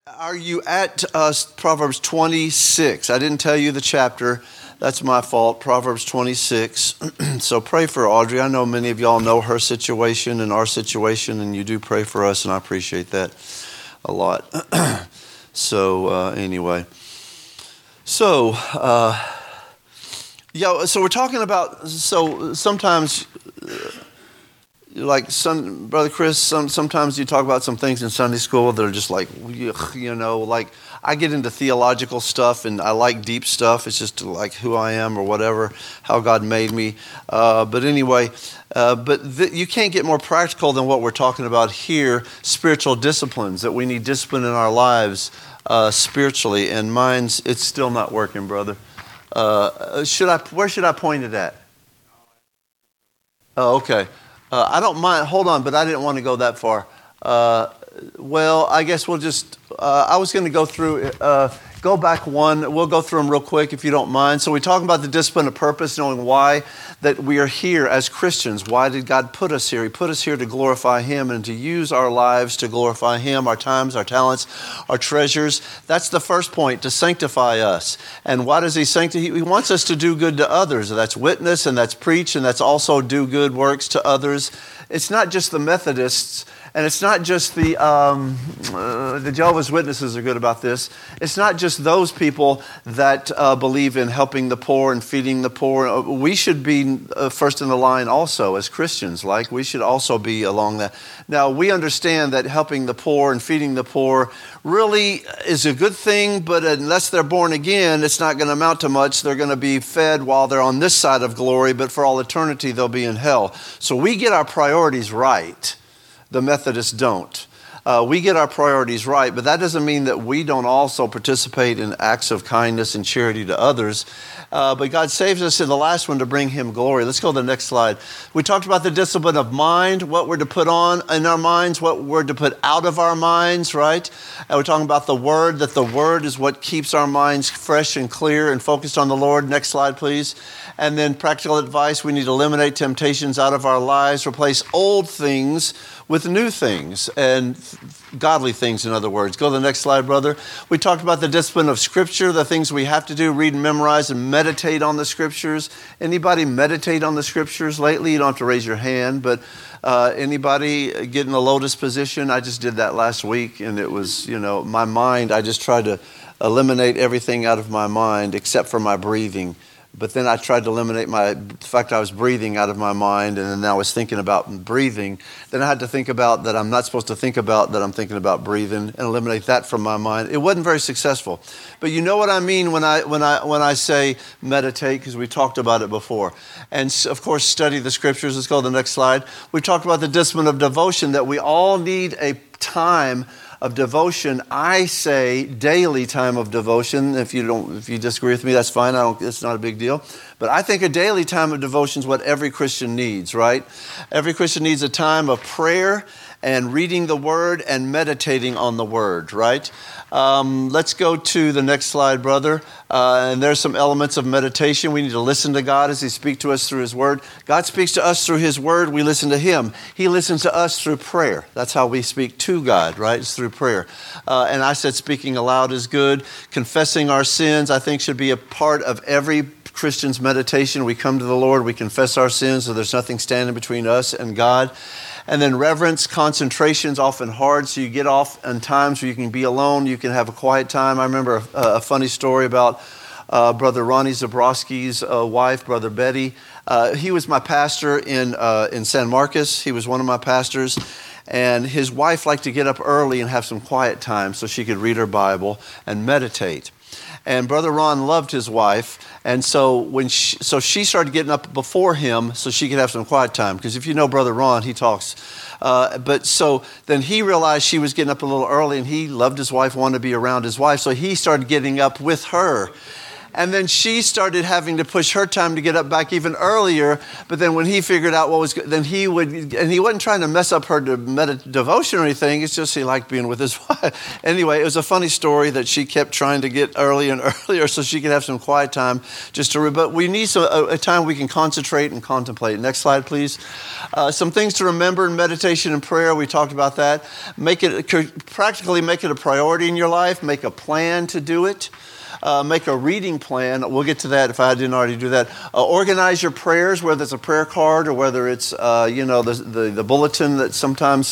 Are you at Proverbs 26? I didn't tell you the chapter. That's my fault. Proverbs 26. So pray for Audrey. I know many of y'all know her situation and our situation, and you do pray for us, and I appreciate that a lot. Anyway. So we're talking about, sometimes... Brother Chris, sometimes you talk about some things in Sunday school that are just like, like I get into theological stuff and I like deep stuff. It's just like who I am or whatever, how God made me. You can't get more practical than what we're talking about here, spiritual disciplines, that we need discipline in our lives spiritually. And mine's, it's still not working, brother. Where should I point it at? Oh, okay. I don't mind. Hold on, but I didn't want to go that far. I guess we'll just... I was going to go through... go back one. We'll go through them real quick if you don't mind. So we're talking about the discipline of purpose, knowing why that we are here as Christians. Why did God put us here? He put us here to glorify Him and to use our lives to glorify Him, our times, our talents, our treasures. That's the first point, to sanctify us. And why does He sanctify? He wants us to do good to others. That's witness and that's preach and that's also do good works to others. It's not just the Methodists. And it's not just the Jehovah's Witnesses are good about this. It's not just those people that believe in helping the poor and feeding the poor. We should be first in the line also as Christians. Like we should also be along that. Now we understand that helping the poor and feeding the poor really is a good thing, but unless they're born again, it's not going to amount to much. They're going to be fed while they're on this side of glory, but for all eternity they'll be in hell. So we get our priorities right. The Methodists don't. We get our priorities right, but that doesn't mean that we don't also participate in acts of kindness and charity to others. But God saves us in the last one to bring Him glory. Let's go to the next slide. We talked about the discipline of mind, what we're to put on in our minds, what we're to put out of our minds, right? And we're talking about the Word, that the Word is what keeps our minds fresh and clear and focused on the Lord. Next slide, please. And then practical advice, we need to eliminate temptations out of our lives, replace old things with new things and godly things, in other words. Go to the next slide, brother. We talked about the discipline of Scripture, the things we have to do, read and memorize and meditate on the Scriptures. Anybody meditate on the Scriptures lately? You don't have to raise your hand, but anybody get in the lotus position? I just did that last week, and it was, my mind, I just tried to eliminate everything out of my mind except for my breathing. But then I tried to eliminate the fact I was breathing out of my mind, and then I was thinking about breathing. Then I had to think about that I'm not supposed to think about that I'm thinking about breathing, and eliminate that from my mind. It wasn't very successful. But you know what I mean when I say meditate, because we talked about it before. And of course, study the Scriptures. Let's go to the next slide. We talked about the discipline of devotion, that we all need a time of devotion. I say daily time of devotion. If you disagree with me, that's fine. It's not a big deal. But I think a daily time of devotion is what every Christian needs, right? Every Christian needs a time of prayer and reading the Word and meditating on the Word, right? Let's go to the next slide, brother. And there's some elements of meditation. We need to listen to God as He speaks to us through His Word. God speaks to us through His Word. We listen to Him. He listens to us through prayer. That's how we speak to God, right? It's through prayer. And I said speaking aloud is good. Confessing our sins, I think, should be a part of every Christian's meditation. We come to the Lord, we confess our sins, so there's nothing standing between us and God. And then reverence, concentration is often hard, so you get off in times where you can be alone, you can have a quiet time. I remember a funny story about Brother Ronnie Zabrowski's wife, Brother Betty. He was my pastor in San Marcos. He was one of my pastors. And his wife liked to get up early and have some quiet time so she could read her Bible and meditate. And Brother Ron loved his wife, and so she started getting up before him so she could have some quiet time. Because if you know Brother Ron, he talks. But so then he realized she was getting up a little early, and he loved his wife, wanted to be around his wife, so he started getting up with her. And then she started having to push her time to get up back even earlier. But then when he figured out what was good, then he wasn't trying to mess up her devotion or anything. It's just he liked being with his wife. Anyway, it was a funny story that she kept trying to get early and earlier so she could have some quiet time but we need a time we can concentrate and contemplate. Next slide, please. Some things to remember in meditation and prayer. We talked about that. Practically make it a priority in your life. Make a plan to do it. Make a reading plan. We'll get to that if I didn't already do that. Organize your prayers, whether it's a prayer card or whether it's the bulletin that sometimes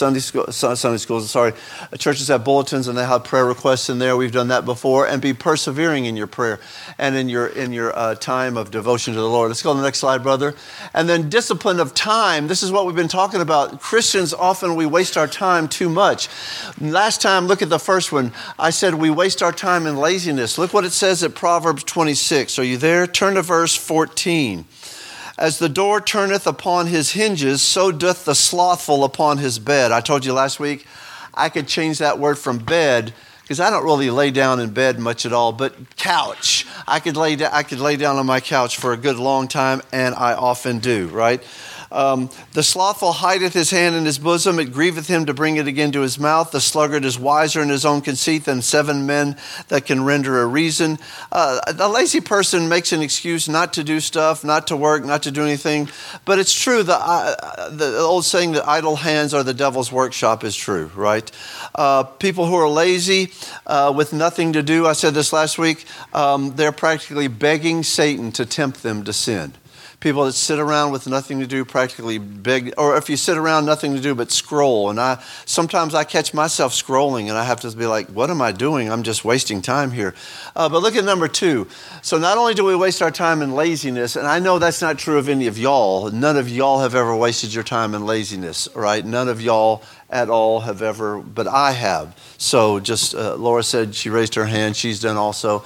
churches have bulletins and they have prayer requests in there. We've done that before. And be persevering in your prayer and in your time of devotion to the Lord. Let's go to the next slide, brother. And then discipline of time. This is what we've been talking about. Christians, often we waste our time too much. Last time, look at the first one. I said we waste our time in laziness. Look what it says at Proverbs 26. Are you there? Turn to verse 14. As the door turneth upon his hinges, so doth the slothful upon his bed. I told you last week I could change that word from bed because I don't really lay down in bed much at all, but couch. I could lay down on my couch for a good long time, and I often do, right? The slothful hideth his hand in his bosom, it grieveth him to bring it again to his mouth. The sluggard is wiser in his own conceit than 7 men that can render a reason. The lazy person makes an excuse not to do stuff, not to work, not to do anything. But it's true, the old saying that idle hands are the devil's workshop is true, right? People who are lazy with nothing to do, I said this last week, they're practically begging Satan to tempt them to sin. People that sit around with nothing to do practically beg, or if you sit around nothing to do but scroll. And sometimes I catch myself scrolling and I have to be like, what am I doing? I'm just wasting time here. But look at number 2. So not only do we waste our time in laziness, and I know that's not true of any of y'all. None of y'all have ever wasted your time in laziness, right? None of y'all at all have ever, but I have. So just, Laura said she raised her hand. She's done also.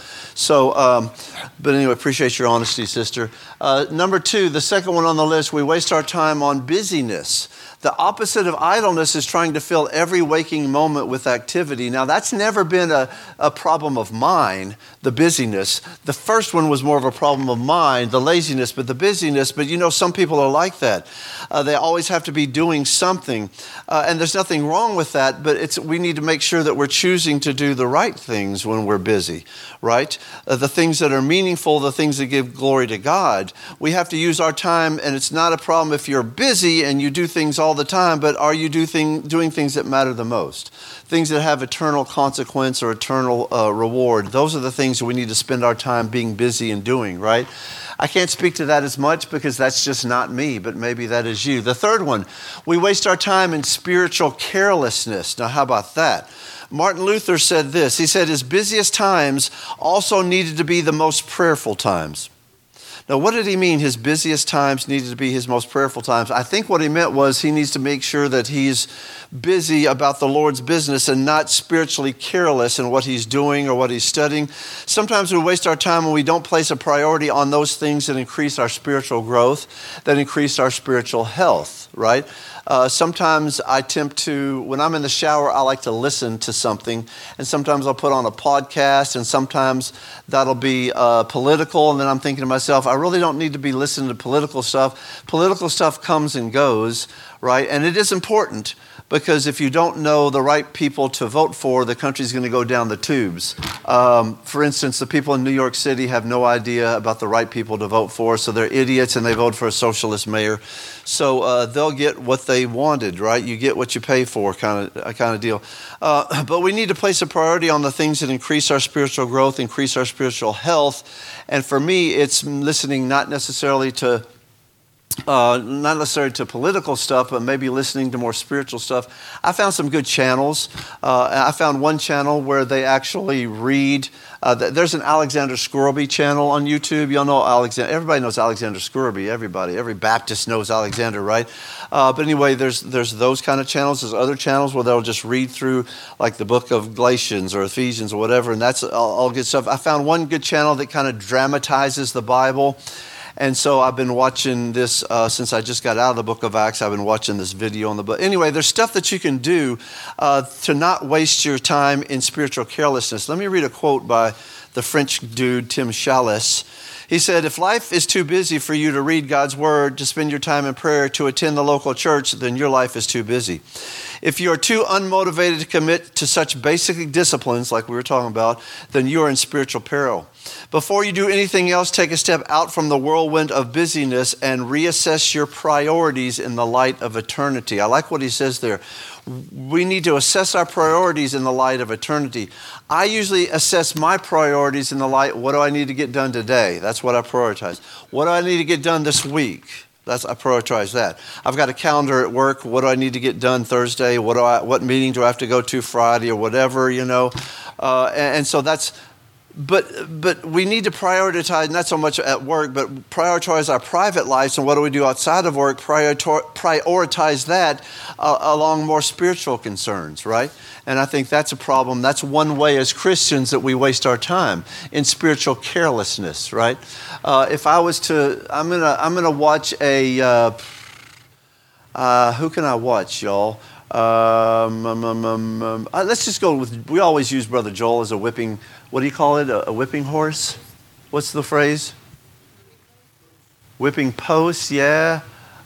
So, but anyway, appreciate your honesty, sister. Number 2, the second one on the list, we waste our time on busyness. The opposite of idleness is trying to fill every waking moment with activity. Now, that's never been a problem of mine, the busyness. The first one was more of a problem of mine, the laziness, but the busyness. But you know, some people are like that. They always have to be doing something. And there's nothing wrong with that, but we need to make sure that we're choosing to do the right things when we're busy, right? The things that are meaningful, the things that give glory to God. We have to use our time, and it's not a problem if you're busy and you do things all the time, but are you doing things that matter the most? Things that have eternal consequence or eternal reward. Those are the things that we need to spend our time being busy and doing, right? I can't speak to that as much because that's just not me, but maybe that is you. The third one, we waste our time in spiritual carelessness. Now, how about that? Martin Luther said this. He said his busiest times also needed to be the most prayerful times. Now, what did he mean his busiest times needed to be his most prayerful times? I think what he meant was he needs to make sure that he's busy about the Lord's business and not spiritually careless in what he's doing or what he's studying. Sometimes we waste our time when we don't place a priority on those things that increase our spiritual growth, that increase our spiritual health, right? Sometimes I attempt to, when I'm in the shower, I like to listen to something. And sometimes I'll put on a podcast, and sometimes that'll be political. And then I'm thinking to myself, I really don't need to be listening to political stuff. Political stuff comes and goes, right? And it is important because if you don't know the right people to vote for, the country's going to go down the tubes. For instance, the people in New York City have no idea about the right people to vote for, so they're idiots and they vote for a socialist mayor. So they'll get what they wanted, right? You get what you pay for, kind of deal. But we need to place a priority on the things that increase our spiritual growth, increase our spiritual health. And for me, it's listening not necessarily to political stuff, but maybe listening to more spiritual stuff. I found some good channels. I found one channel where they actually read. There's an Alexander Scourby channel on YouTube. Y'all know Alexander. Everybody knows Alexander Scourby. Every Baptist knows Alexander, right? But anyway, there's those kind of channels. There's other channels where they'll just read through like the book of Galatians or Ephesians or whatever, and that's all good stuff. I found one good channel that kind of dramatizes the Bible. And so I've been watching this since I just got out of the book of Acts. I've been watching this video on the book. Anyway, there's stuff that you can do to not waste your time in spiritual carelessness. Let me read a quote by the French dude, Tim Challis. He said, if life is too busy for you to read God's word, to spend your time in prayer, to attend the local church, then your life is too busy. If you are too unmotivated to commit to such basic disciplines like we were talking about, then you are in spiritual peril. Before you do anything else, take a step out from the whirlwind of busyness and reassess your priorities in the light of eternity. I like what he says there. We need to assess our priorities in the light of eternity. I usually assess my priorities in the light, what do I need to get done today? That's what I prioritize. What do I need to get done this week? I prioritize that. I've got a calendar at work. What do I need to get done Thursday? What meeting do I have to go to Friday or whatever, and so that's. But we need to prioritize, not so much at work, but prioritize our private lives. And what do we do outside of work? Prioritize that along more spiritual concerns, right? And I think that's a problem. That's one way as Christians that we waste our time in spiritual carelessness, right? If I was to, I'm gonna watch a. Who can I watch, y'all? Let's just go with. We always use Brother Joel as a whipping. What do you call it? A whipping horse? What's the phrase? Whipping post, yeah.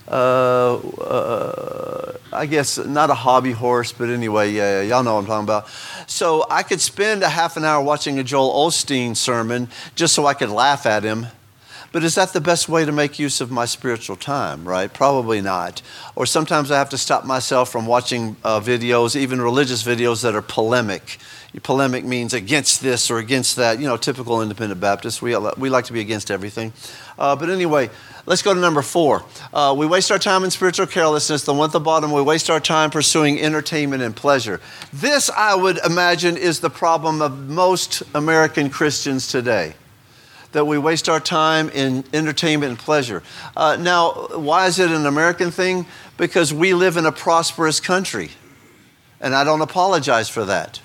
I guess not a hobby horse, but anyway, yeah, y'all know what I'm talking about. So I could spend a half an hour watching a Joel Osteen sermon just so I could laugh at him. But is that the best way to make use of my spiritual time, right? Probably not. Or sometimes I have to stop myself from watching videos, even religious videos that are polemic. Polemic means against this or against that. Typical independent Baptists. We like to be against everything. But anyway, let's go to number 4. We waste our time in spiritual carelessness. The one at the bottom, we waste our time pursuing entertainment and pleasure. This, I would imagine, is the problem of most American Christians today. That we waste our time in entertainment and pleasure. Now, why is it an American thing? Because we live in a prosperous country. And I don't apologize for that.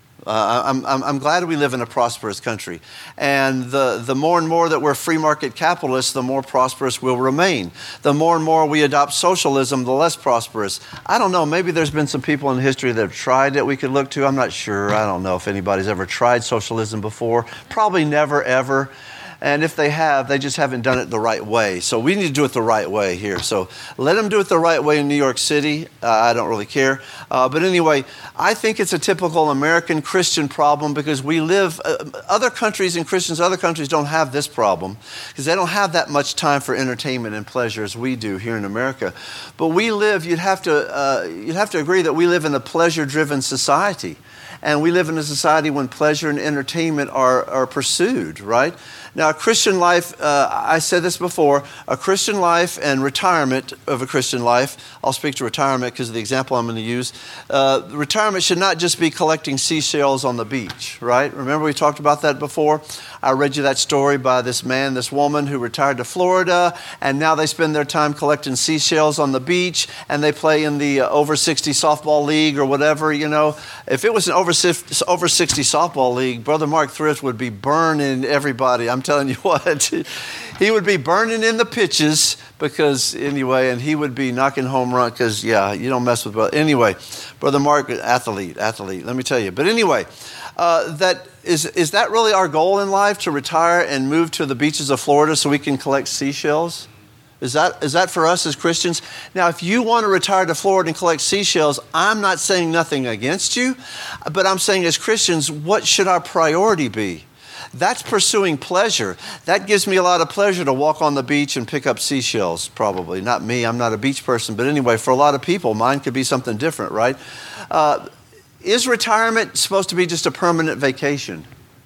I'm glad we live in a prosperous country. And the more and more that we're free market capitalists, the more prosperous we'll remain. The more and more we adopt socialism, the less prosperous. I don't know, maybe there's been some people in history that have tried that we could look to. I'm not sure. I don't know if anybody's ever tried socialism before. Probably never, ever. And if they have, they just haven't done it the right way. So we need to do it the right way here. So let them do it the right way in New York City. I don't really care. But anyway, I think it's a typical American Christian problem because we live, other countries and Christians, other countries don't have this problem because they don't have that much time for entertainment and pleasure as we do here in America. But we live, you'd have to agree that we live in a pleasure-driven society. And we live in a society when pleasure and entertainment are pursued, right? Now, a Christian life, I said this before, a Christian life and retirement of a Christian life, I'll speak to retirement because of the example I'm going to use. Retirement should not just be collecting seashells on the beach, right? Remember we talked about that before? I read you that story by this man, this woman who retired to Florida, and now they spend their time collecting seashells on the beach, and they play in the over 60 softball league or whatever, If it was an over 60 softball league, Brother Mark Thrift would be burning everybody. I'm telling you what. He would be burning in the pitches because, anyway, and he would be knocking home runs because, yeah, you don't mess with brother. Anyway, Brother Mark, athlete, let me tell you. But anyway, is that really our goal in life, to retire and move to the beaches of Florida so we can collect seashells? Is that for us as Christians? Now, if you want to retire to Florida and collect seashells, I'm not saying nothing against you, but I'm saying as Christians, what should our priority be? That's pursuing pleasure. That gives me a lot of pleasure to walk on the beach and pick up seashells, probably. Not me, I'm not a beach person, but anyway, for a lot of people, mine could be something different, right? Is retirement supposed to be just a permanent vacation?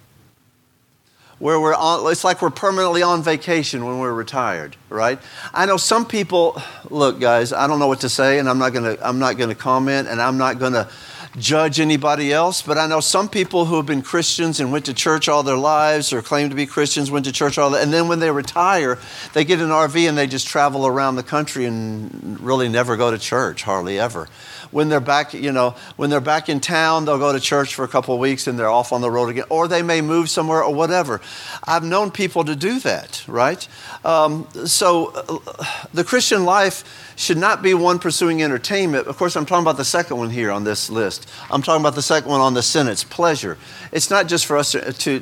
Where it's like we're permanently on vacation when we're retired, right? I know some people, look guys, I don't know what to say, and I'm not gonna comment, and I'm not gonna judge anybody else, but I know some people who have been Christians and went to church all their lives or claim to be Christians, went to church and then when they retire, they get an RV and they just travel around the country and really never go to church, hardly ever. when they're back, when they're back in town, they'll go to church for a couple of weeks and they're off on the road again, or they may move somewhere or whatever. I've known people to do that, right? So the Christian life should not be one pursuing entertainment. Of course, I'm talking about the second one here on this list. I'm talking about the second one on the sentence, pleasure. It's not just for us to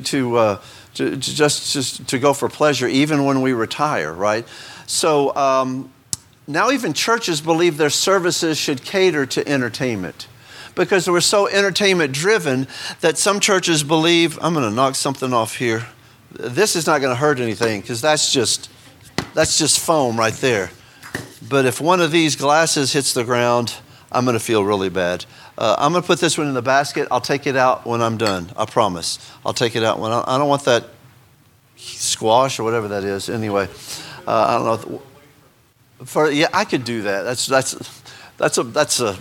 go for pleasure, even when we retire, right? So now even churches believe their services should cater to entertainment, because we're so entertainment driven that some churches believe, I'm going to knock something off here. This is not going to hurt anything, because that's just foam right there. But if one of these glasses hits the ground, I'm going to feel really bad. I'm going to put this one in the basket. I'll take it out when I'm done. I promise. I'll take it out when I don't want that squash or whatever that is. Anyway, I don't know. I could do that. That's a.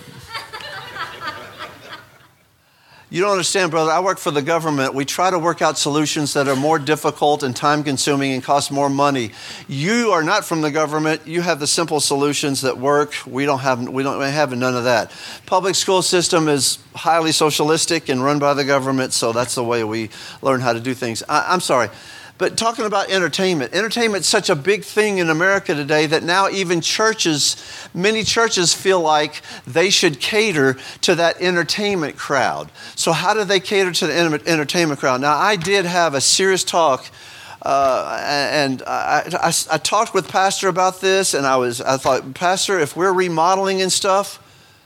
You don't understand, brother. I work for the government. We try to work out solutions that are more difficult and time-consuming and cost more money. You are not from the government. You have the simple solutions that work. We don't have none of that. Public school system is highly socialistic and run by the government, so that's the way we learn how to do things. I'm sorry. But talking about entertainment is such a big thing in America today that now even many churches feel like they should cater to that entertainment crowd. So how do they cater to the entertainment crowd? Now, I did have a serious talk, and I talked with Pastor about this, and I thought, Pastor, if we're remodeling and stuff,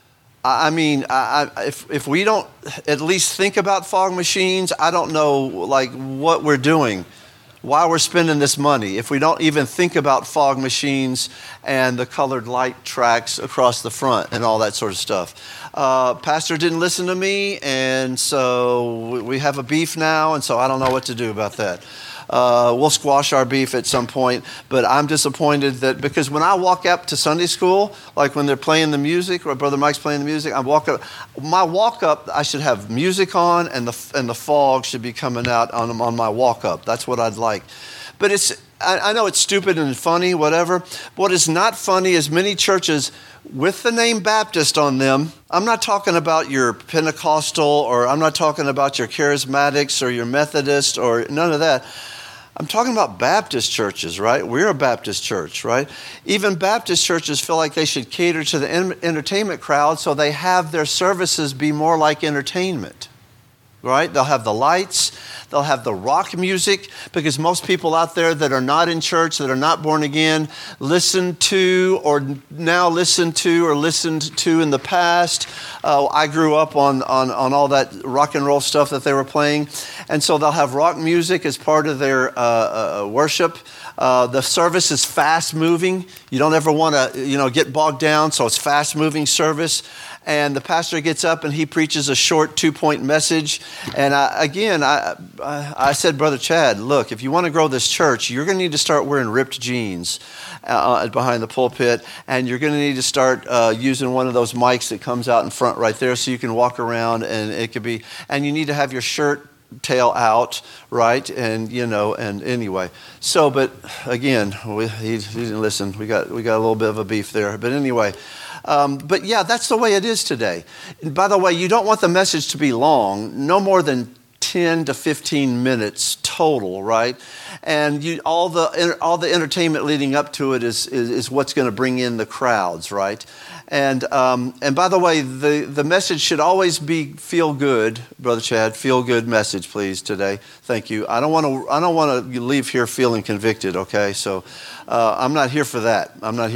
if we don't at least think about fog machines, I don't know what we're doing. Why we're spending this money if we don't even think about fog machines and the colored light tracks across the front and all that sort of stuff. Pastor didn't listen to me, and so we have a beef now, and so I don't know what to do about that. We'll squash our beef at some point, but I'm disappointed that, because when I walk up to Sunday school, like when they're playing the music, or Brother Mike's playing the music, my walk up, I should have music on, and the fog should be coming out on my walk up. That's what I'd like. But I know it's stupid and funny, whatever. What is not funny is many churches with the name Baptist on them. I'm not talking about your Pentecostal, or I'm not talking about your Charismatics or your Methodist or none of that. I'm talking about Baptist churches, right? We're a Baptist church, right? Even Baptist churches feel like they should cater to the entertainment crowd, so they have their services be more like entertainment, right? They'll have the lights, they'll have the rock music, because most people out there that are not in church, that are not born again, listened to or listened to in the past. I grew up on all that rock and roll stuff that they were playing. And so they'll have rock music as part of their worship. The service is fast moving. You don't ever want to, get bogged down, so it's fast moving service. And the pastor gets up and he preaches a short 2-point message. And I said, Brother Chad, look, if you want to grow this church, you're going to need to start wearing ripped jeans behind the pulpit. And you're going to need to start using one of those mics that comes out in front right there, so you can walk around, and it could be, and you need to have your shirt tail out, right? And and anyway. So, but again, he didn't listen. We got a little bit of a beef there. But anyway. But yeah, that's the way it is today. And by the way, you don't want the message to be long, no more than 10 to 15 minutes total, right? And all the entertainment leading up to it is what's going to bring in the crowds, right? And by the way, the message should always be feel good, Brother Chad. Feel good message, please, today. Thank you. I don't want to leave here feeling convicted. Okay, so I'm not here for that.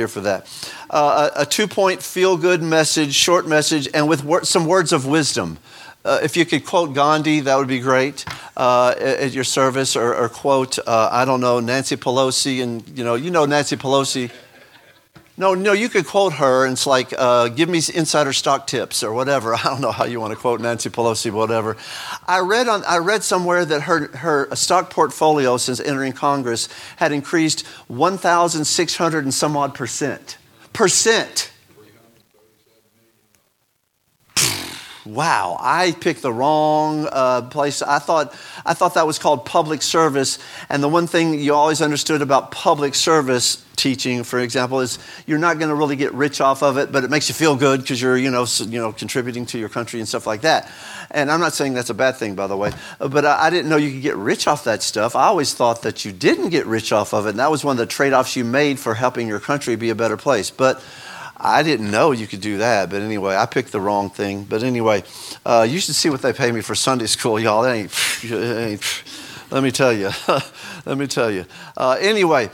A 2-point feel good message, short message, and with some words of wisdom. If you could quote Gandhi, that would be great at your service, or quote Nancy Pelosi, and you know Nancy Pelosi. No, you could quote her, and it's like, give me insider stock tips or whatever. I don't know how you want to quote Nancy Pelosi, whatever. I read somewhere that her stock portfolio since entering Congress had increased 1,600 and some odd percent. wow, I picked the wrong place. I thought that was called public service. And the one thing you always understood about public service teaching, for example, is you're not going to really get rich off of it, but it makes you feel good because you're, contributing to your country and stuff like that. And I'm not saying that's a bad thing, by the way, but I didn't know you could get rich off that stuff. I always thought that you didn't get rich off of it, and that was one of the trade-offs you made for helping your country be a better place. But I didn't know you could do that. But anyway, I picked the wrong thing. But anyway, you should see what they pay me for Sunday school, y'all. It ain't let me tell you. Let me tell you. Anyway,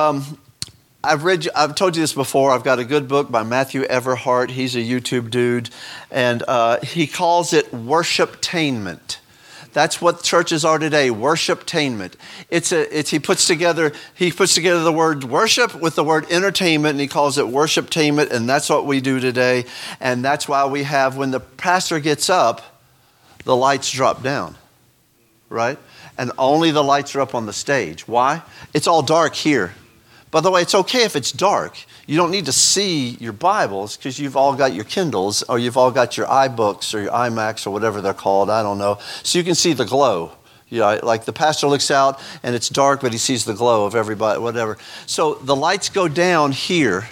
I've told you this before. I've got a good book by Matthew Everhart. He's a YouTube dude, and he calls it worshiptainment. That's what churches are today, worshiptainment. He puts together the word worship with the word entertainment, and he calls it worshiptainment, and that's what we do today. And that's why we have, when the pastor gets up, the lights drop down, right? And only the lights are up on the stage. Why? It's all dark here. By the way, it's okay if it's dark. You don't need to see your Bibles because you've all got your Kindles or you've all got your iBooks or your iMacs or whatever they're called. I don't know. So you can see the glow. Like the pastor looks out and it's dark, but he sees the glow of everybody, whatever. So the lights go down here.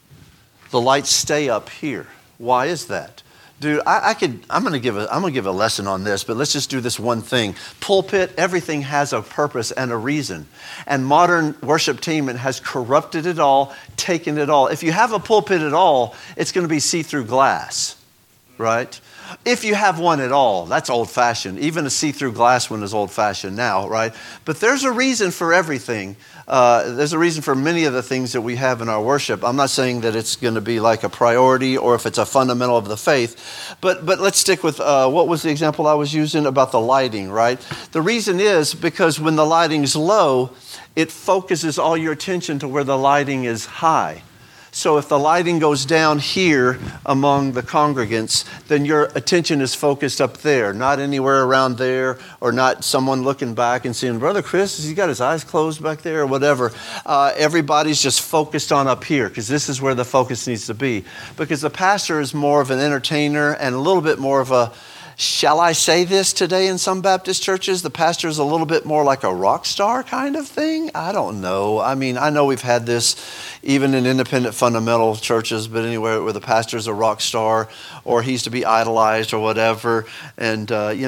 The lights stay up here. Why is that? Dude, I'm going to give a lesson on this, but let's just do this one thing. Pulpit, everything has a purpose and a reason. And modern worshiptainment has corrupted it all, taken it all. If you have a pulpit at all, it's going to be see-through glass, right? If you have one at all, that's old-fashioned. Even a see-through glass one is old-fashioned now, right? But there's a reason for everything. There's a reason for many of the things that we have in our worship. I'm not saying that it's going to be like a priority or if it's a fundamental of the faith, but let's stick with what was the example I was using about the lighting, right? The reason is because when the lighting's low, it focuses all your attention to where the lighting is high. So if the lighting goes down here among the congregants, then your attention is focused up there, not anywhere around there, or not someone looking back and seeing, Brother Chris, has he got his eyes closed back there or whatever. Everybody's just focused on up here because this is where the focus needs to be. Because the pastor is more of an entertainer and a little bit more of a, shall I say this today in some Baptist churches? The pastor is a little bit more like a rock star kind of thing. I don't know. I mean, I know we've had this even in independent fundamental churches, but anywhere where the pastor is a rock star or he's to be idolized or whatever. And,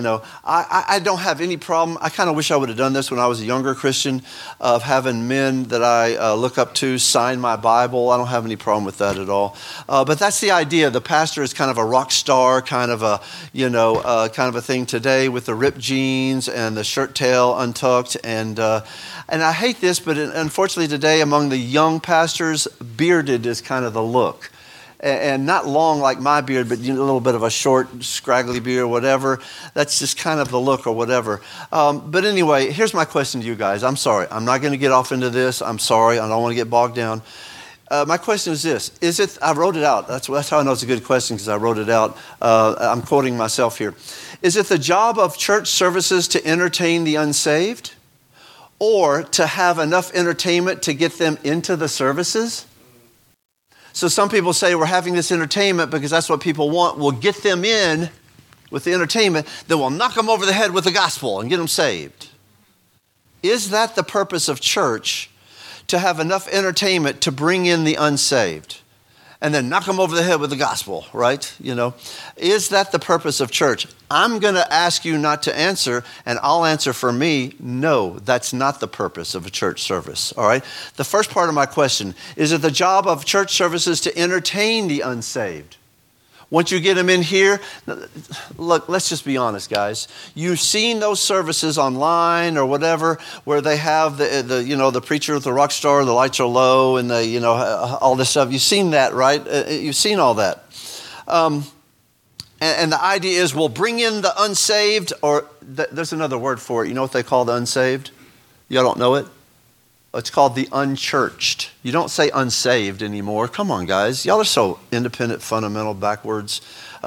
I don't have any problem. I kind of wish I would have done this when I was a younger Christian, of having men that I look up to sign my Bible. I don't have any problem with that at all. But that's the idea. The pastor is kind of a rock star, kind of a, kind of a thing today with the ripped jeans and the shirt tail untucked. And I hate this, but unfortunately today among the young pastors, bearded is kind of the look. And not long like my beard, but a little bit of a short, scraggly beard or whatever. That's just kind of the look or whatever. But anyway, here's my question to you guys. I'm sorry. I'm not going to get off into this. I'm sorry. I don't want to get bogged down. My question is this. I wrote it out. That's how I know it's a good question, because I wrote it out. I'm quoting myself here. Is it the job of church services to entertain the unsaved, or to have enough entertainment to get them into the services? So some people say we're having this entertainment because that's what people want. We'll get them in with the entertainment, then we'll knock them over the head with the gospel and get them saved. Is that the purpose of church? To have enough entertainment to bring in the unsaved and then knock them over the head with the gospel, right? Is that the purpose of church? I'm going to ask you not to answer, and I'll answer for me. No, that's not the purpose of a church service, all right? The first part of my question, is it the job of church services to entertain the unsaved? Once you get them in here, look, let's just be honest, guys. You've seen those services online or whatever where they have the preacher with the rock star, the lights are low, and all this stuff. You've seen that, right? You've seen all that. And the idea is we'll bring in the unsaved, or there's another word for it. You know what they call the unsaved? Y'all don't know it? It's called the unchurched. You don't say unsaved anymore. Come on, guys. Y'all are so independent, fundamental, backwoods.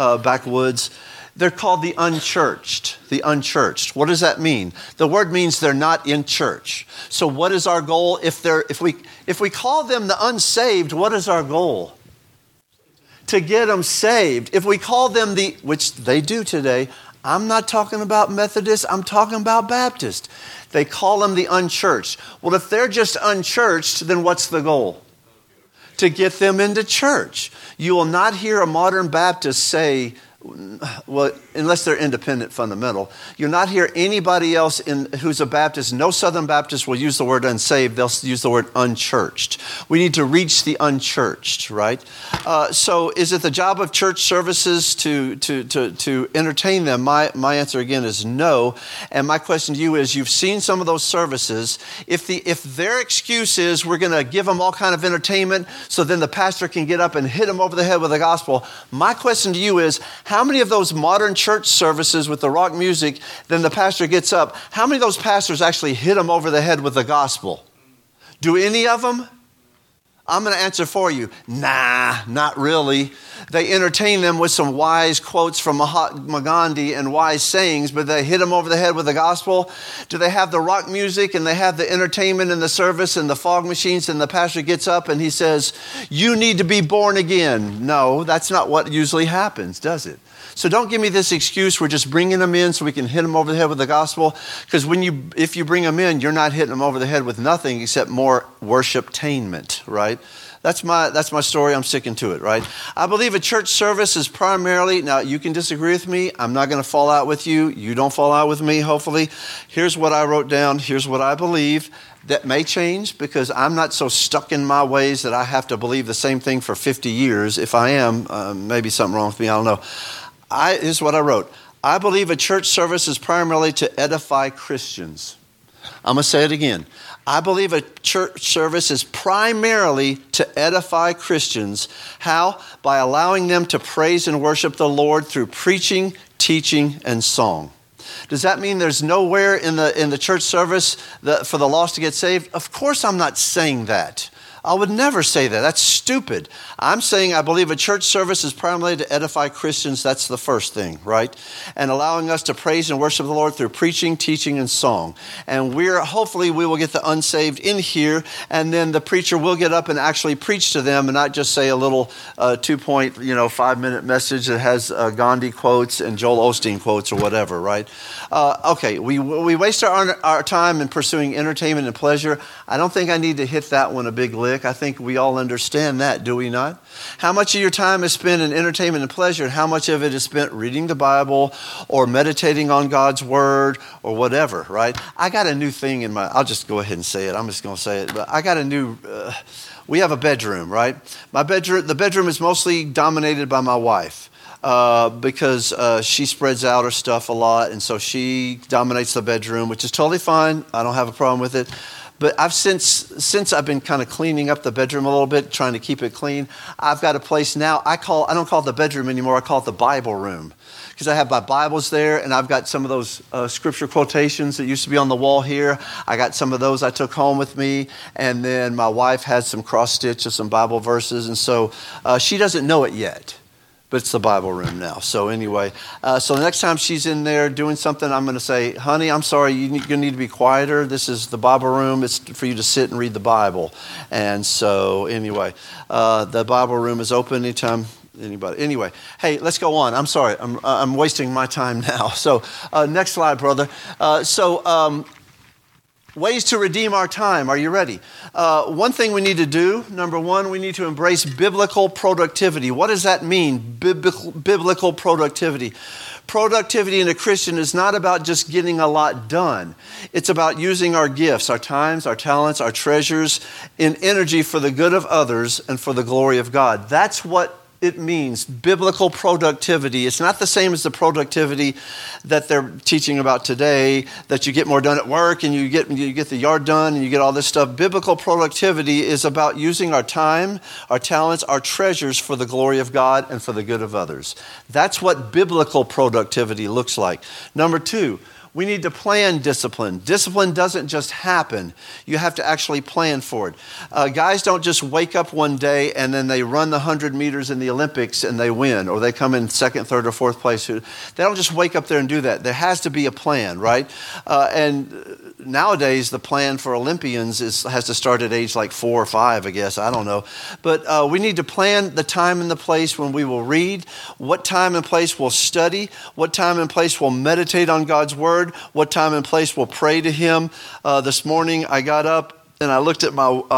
They're called the unchurched. The unchurched. What does that mean? The word means they're not in church. So what is our goal? If we call them the unsaved, what is our goal? to get them saved. If we call them which they do today, I'm not talking about Methodist, I'm talking about Baptist. They call them the unchurched. Well, if they're just unchurched, then what's the goal? To get them into church. You will not hear a modern Baptist say, well, unless they're independent fundamental, you'll not hear anybody else who's a Baptist. No Southern Baptist will use the word unsaved. They'll use the word unchurched. We need to reach the unchurched, right? So is it the job of church services to entertain them? My answer again is no. And my question to you is, you've seen some of those services. If their excuse is we're going to give them all kind of entertainment so then the pastor can get up and hit them over the head with the gospel, my question to you is, how many of those modern church services with the rock music, then the pastor gets up, how many of those pastors actually hit them over the head with the gospel? Do any of them? I'm going to answer for you. Nah, not really. They entertain them with some wise quotes from Mahatma Gandhi and wise sayings, but they hit them over the head with the gospel. Do they have the rock music and they have the entertainment and the service and the fog machines and the pastor gets up and he says, you need to be born again? No, that's not what usually happens, does it? So don't give me this excuse, we're just bringing them in so we can hit them over the head with the gospel. Because if you bring them in, you're not hitting them over the head with nothing except more worship-tainment, right? That's my story. I'm sticking to it, right? I believe a church service is primarily, now you can disagree with me. I'm not going to fall out with you. You don't fall out with me, hopefully. Here's what I wrote down. Here's what I believe. That may change because I'm not so stuck in my ways that I have to believe the same thing for 50 years. If I am, maybe something wrong with me. I don't know. Here's what I wrote. I believe a church service is primarily to edify Christians. I'm going to say it again. I believe a church service is primarily to edify Christians. How? By allowing them to praise and worship the Lord through preaching, teaching, and song. Does that mean there's nowhere in the church service for the lost to get saved? Of course I'm not saying that. I would never say that. That's stupid. I'm saying I believe a church service is primarily to edify Christians. That's the first thing, right? And allowing us to praise and worship the Lord through preaching, teaching, and song. And hopefully we will get the unsaved in here, and then the preacher will get up and actually preach to them and not just say a little 2-point, 5-minute message that has Gandhi quotes and Joel Osteen quotes or whatever, right? Okay, we waste our time in pursuing entertainment and pleasure. I don't think I need to hit that one a big lick. I think we all understand that, do we not? How much of your time is spent in entertainment and pleasure, and how much of it is spent reading the Bible or meditating on God's Word or whatever, right? I got a new thing I'll just go ahead and say it. I'm just going to say it. But I got a new, we have a bedroom, right? The bedroom is mostly dominated by my wife. Because she spreads out her stuff a lot, and so she dominates the bedroom, which is totally fine. I don't have a problem with it. But since I've been kind of cleaning up the bedroom a little bit, trying to keep it clean, I've got a place now. I don't call it the bedroom anymore. I call it the Bible room, because I have my Bibles there, and I've got some of those scripture quotations that used to be on the wall here. I got some of those I took home with me, and then my wife had some cross stitch of some Bible verses, and so she doesn't know it yet. But it's the Bible room now. So anyway, so the next time she's in there doing something, I'm going to say, honey, I'm sorry, you're going to need to be quieter. This is the Bible room. It's for you to sit and read the Bible. And so anyway, the Bible room is open anytime. Anybody? Anyway, hey, let's go on. I'm sorry. I'm wasting my time now. So next slide, brother. Ways to redeem our time. Are you ready? One thing we need to do, number one, we need to embrace biblical productivity. What does that mean, biblical productivity? Productivity in a Christian is not about just getting a lot done. It's about using our gifts, our times, our talents, our treasures in energy for the good of others and for the glory of God. That's what it means, biblical productivity. It's not the same as the productivity that they're teaching about today, that you get more done at work and you get the yard done and you get all this stuff. Biblical productivity is about using our time, our talents, our treasures for the glory of God and for the good of others. That's what biblical productivity looks like. Number two, We need to plan discipline. Discipline doesn't just happen. You have to actually plan for it. Guys don't just wake up one day and then they run the 100 meters in the Olympics and they win, or they come in second, third, or fourth place. They don't just wake up there and do that. There has to be a plan, right? And nowadays, the plan for Olympians has to start at age like 4 or 5, I guess. I don't know. But we need to plan the time and the place when we will read, what time and place we'll study, what time and place we'll meditate on God's Word, what time and place we'll pray to Him. This morning, I got up and I looked at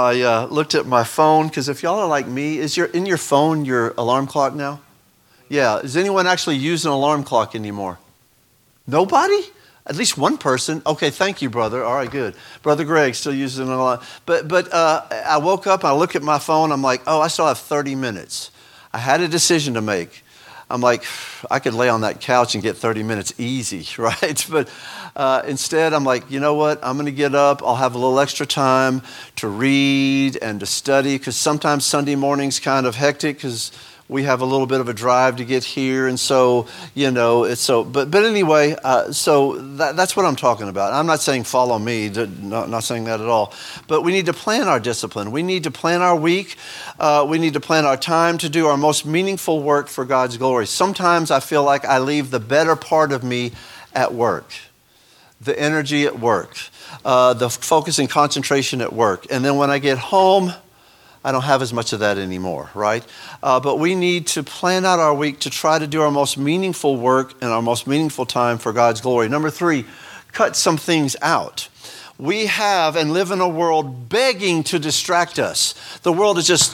my phone, because if y'all are like me, is in your phone your alarm clock now? Yeah. Does anyone actually use an alarm clock anymore? Nobody? At least one person. Okay, thank you, brother. All right, good. Brother Greg still uses an alarm. But I woke up, I look at my phone, I'm like, oh, I still have 30 minutes. I had a decision to make. I'm like, I could lay on that couch and get 30 minutes easy, right? But instead, I'm like, you know what? I'm going to get up. I'll have a little extra time to read and to study, because sometimes Sunday morning's kind of hectic because we have a little bit of a drive to get here, and so, it's so, but anyway, so that's what I'm talking about. I'm not saying follow me, not saying that at all, but we need to plan our discipline. We need to plan our week. We need to plan our time to do our most meaningful work for God's glory. Sometimes I feel like I leave the better part of me at work, the energy at work, the focus and concentration at work, and then when I get home, I don't have as much of that anymore, right? But we need to plan out our week to try to do our most meaningful work and our most meaningful time for God's glory. Number 3, cut some things out. We have and live in a world begging to distract us. The world is just,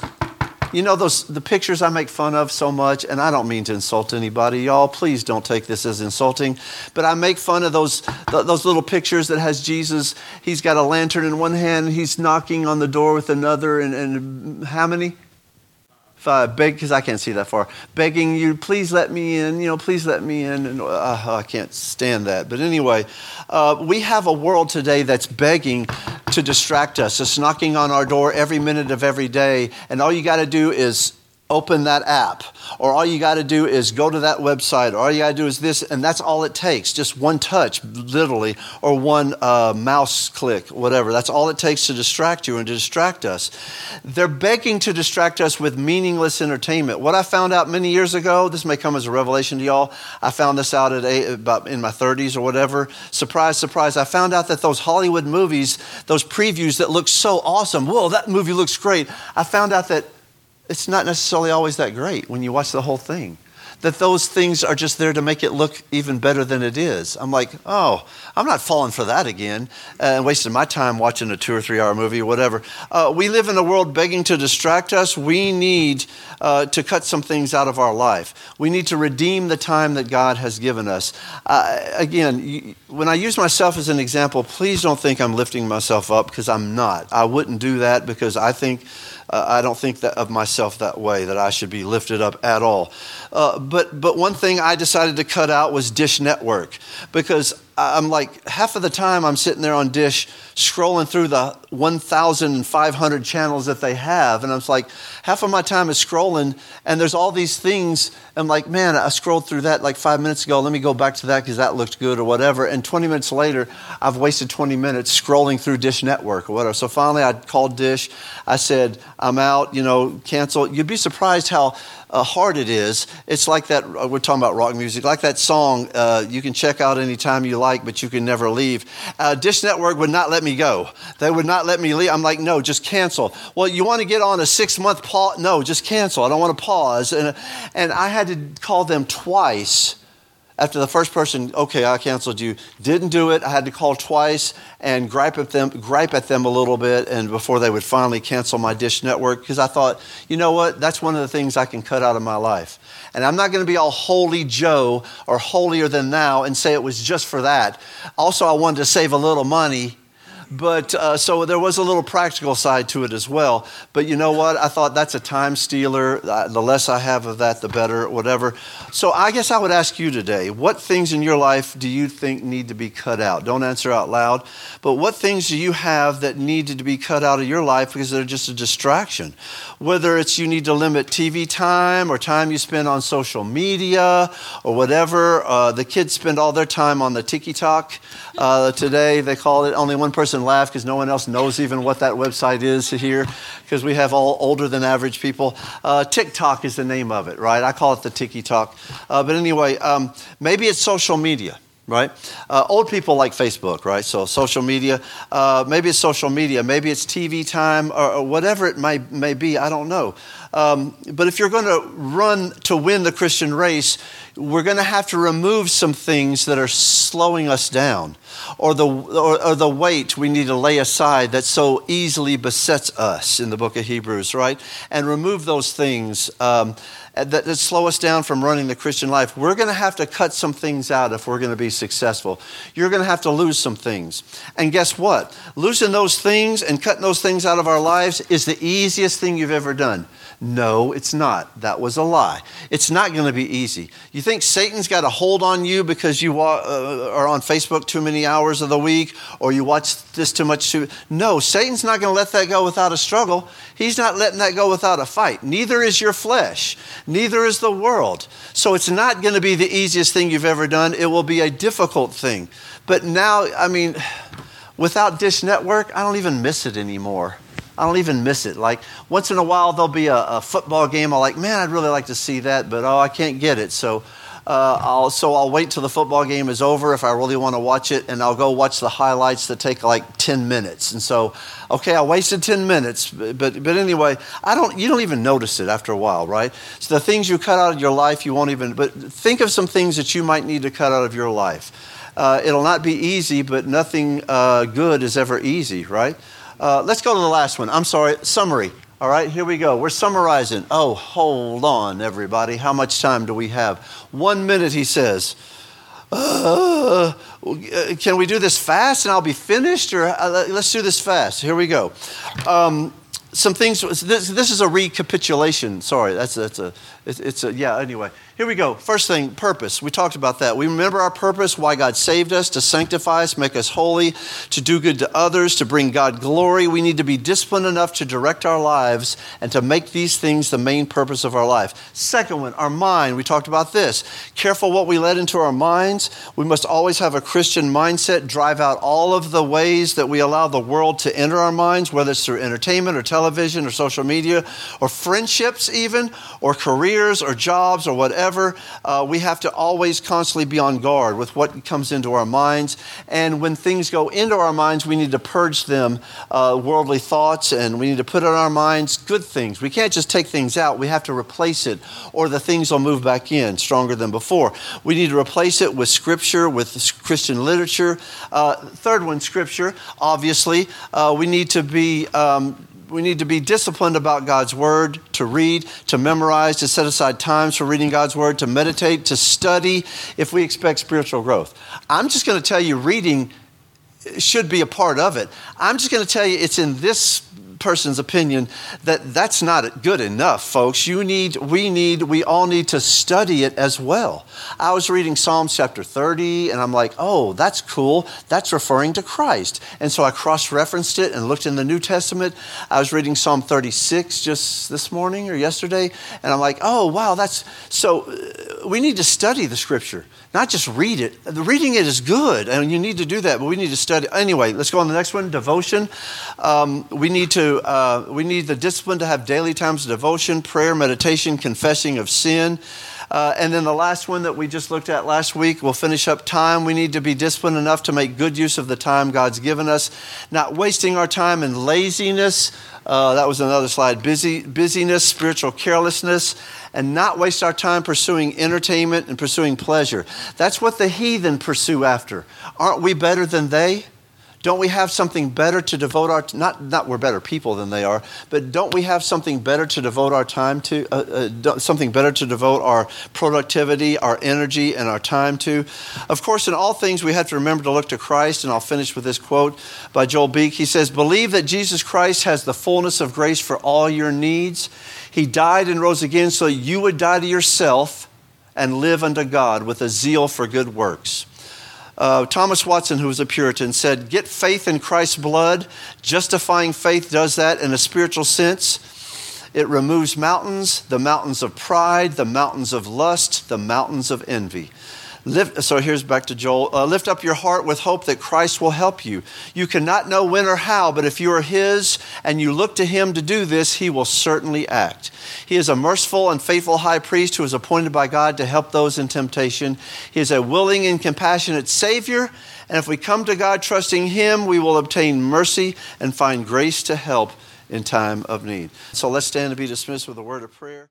the pictures I make fun of so much, and I don't mean to insult anybody, y'all. Please don't take this as insulting. But I make fun of those little pictures that has Jesus. He's got a lantern in one hand, and he's knocking on the door with another, and how many? 5. Because I can't see that far. Begging you, please let me in, please let me in. And I can't stand that. But anyway, we have a world today that's begging to distract us. It's knocking on our door every minute of every day. And all you got to do is open that app, or all you got to do is go to that website, or all you got to do is this, and that's all it takes. Just one touch, literally, or one mouse click, whatever. That's all it takes to distract you and to distract us. They're begging to distract us with meaningless entertainment. What I found out many years ago, this may come as a revelation to y'all. I found this out about in my 30s or whatever. Surprise, surprise. I found out that those Hollywood movies, those previews that look so awesome, whoa, that movie looks great. I found out that it's not necessarily always that great when you watch the whole thing. That those things are just there to make it look even better than it is. I'm like, oh, I'm not falling for that again and wasting my time watching a 2 or 3 hour movie or whatever. We live in a world begging to distract us. We need to cut some things out of our life. We need to redeem the time that God has given us. Again, when I use myself as an example, please don't think I'm lifting myself up, because I'm not. I wouldn't do that, because I don't think that of myself that way, that I should be lifted up at all. But one thing I decided to cut out was Dish Network, because I'm like, half of the time I'm sitting there on Dish scrolling through the 1,500 channels that they have. And I was like, half of my time is scrolling, and there's all these things. I'm like, man, I scrolled through that like 5 minutes ago. Let me go back to that because that looked good or whatever. And 20 minutes later, I've wasted 20 minutes scrolling through Dish Network or whatever. So finally I called Dish. I said, I'm out, cancel. You'd be surprised how hard it is. It's like that, we're talking about rock music, like that song, you can check out anytime you like, but you can never leave. Dish Network would not let me go. They would not let me leave. I'm like, no, just cancel. Well, you want to get on a 6-month pause? No, just cancel. I don't want to pause. And I had to call them twice. After the first person, okay, I canceled you, didn't do it. I had to call twice and gripe at them a little bit, and before they would finally cancel my Dish Network, because I thought, you know what, that's one of the things I can cut out of my life. And I'm not going to be all holy Joe or holier than thou and say it was just for that. Also, I wanted to save a little money, But so there was a little practical side to it as well. But you know what? I thought that's a time stealer. The less I have of that, the better, whatever. So I guess I would ask you today, what things in your life do you think need to be cut out? Don't answer out loud. But what things do you have that needed to be cut out of your life because they're just a distraction? Whether it's you need to limit TV time or time you spend on social media or whatever. The kids spend all their time on the TikTok. Today they call it, only one person laughed because no one else knows even what that website is here, because we have all older than average people. TikTok is the name of it, right? I call it the TikTok. But anyway, maybe it's social media, right? Old people like Facebook, right? So social media, maybe it's social media, maybe it's TV time or whatever it may be, I don't know. But if you're going to run to win the Christian race, we're going to have to remove some things that are slowing us down, or the weight we need to lay aside that so easily besets us in the book of Hebrews, right? And remove those things that slow us down from running the Christian life. We're going to have to cut some things out if we're going to be successful. You're going to have to lose some things. And guess what? Losing those things and cutting those things out of our lives is the easiest thing you've ever done. No, it's not. That was a lie. It's not going to be easy. You think Satan's got a hold on you because you are on Facebook too many hours of the week, or you watch this too much? No, Satan's not going to let that go without a struggle. He's not letting that go without a fight. Neither is your flesh. Neither is the world. So it's not going to be the easiest thing you've ever done. It will be a difficult thing. But now, I mean, without Dish Network, I don't even miss it anymore. I don't even miss it. Like, once in a while, there'll be a football game. I'm like, man, I'd really like to see that, but I can't get it. So I'll wait till the football game is over if I really want to watch it, and I'll go watch the highlights that take like 10 minutes. And so, okay, I wasted 10 minutes, but anyway, you don't even notice it after a while, right? So the things you cut out of your life, you won't even, but think of some things that you might need to cut out of your life. It'll not be easy, but nothing good is ever easy, right? Let's go to the last one. I'm sorry, summary. All right, here we go. We're summarizing. Oh, hold on, everybody. How much time do we have? 1 minute, he says. Can we do this fast and I'll be finished? Or let's do this fast. Here we go. Some things. This is a recapitulation. Sorry, anyway. Here we go. First thing, purpose. We talked about that. We remember our purpose, why God saved us, to sanctify us, make us holy, to do good to others, to bring God glory. We need to be disciplined enough to direct our lives and to make these things the main purpose of our life. Second one, our mind. We talked about this. Careful what we let into our minds. We must always have a Christian mindset, drive out all of the ways that we allow the world to enter our minds, whether it's through entertainment or television or social media or friendships even, or careers or jobs or whatever. We have to always constantly be on guard with what comes into our minds. And when things go into our minds, we need to purge them, worldly thoughts, and we need to put in our minds good things. We can't just take things out. We have to replace it, or the things will move back in stronger than before. We need to replace it with Scripture, with Christian literature. Third one, Scripture. Obviously, we need to be disciplined about God's Word, to read, to memorize, to set aside times for reading God's Word, to meditate, to study if we expect spiritual growth. I'm just going to tell you reading should be a part of it. I'm just going to tell you it's in this person's opinion that's not good enough, folks. We all need to study it as well. I was reading Psalms chapter 30 and I'm like, oh, that's cool. That's referring to Christ. And so I cross-referenced it and looked in the New Testament. I was reading Psalm 36 just this morning or yesterday. And I'm like, oh, wow, we need to study the Scripture, not just read it. Reading it is good and you need to do that, but we need to study. Anyway, let's go on to the next one, devotion. We need the discipline to have daily times of devotion, prayer, meditation, confessing of sin. And then the last one that we just looked at last week, we'll finish up time. We need to be disciplined enough to make good use of the time God's given us, not wasting our time in laziness. That was another slide. Busyness, spiritual carelessness, and not waste our time pursuing entertainment and pursuing pleasure. That's what the heathen pursue after. Aren't we better than they? Don't we have something better to devote our, not we're better people than they are, but don't we have something better to devote our time to, something better to devote our productivity, our energy, and our time to? Of course, in all things, we have to remember to look to Christ, and I'll finish with this quote by Joel Beek. He says, believe that Jesus Christ has the fullness of grace for all your needs. He died and rose again so you would die to yourself and live unto God with a zeal for good works. Thomas Watson, who was a Puritan, said, get faith in Christ's blood. Justifying faith does that in a spiritual sense. It removes mountains, the mountains of pride, the mountains of lust, the mountains of envy. So here's back to Joel. Lift up your heart with hope that Christ will help you. You cannot know when or how, but if you are His and you look to Him to do this, He will certainly act. He is a merciful and faithful high priest who is appointed by God to help those in temptation. He is a willing and compassionate Savior. And if we come to God trusting Him, we will obtain mercy and find grace to help in time of need. So let's stand and be dismissed with a word of prayer.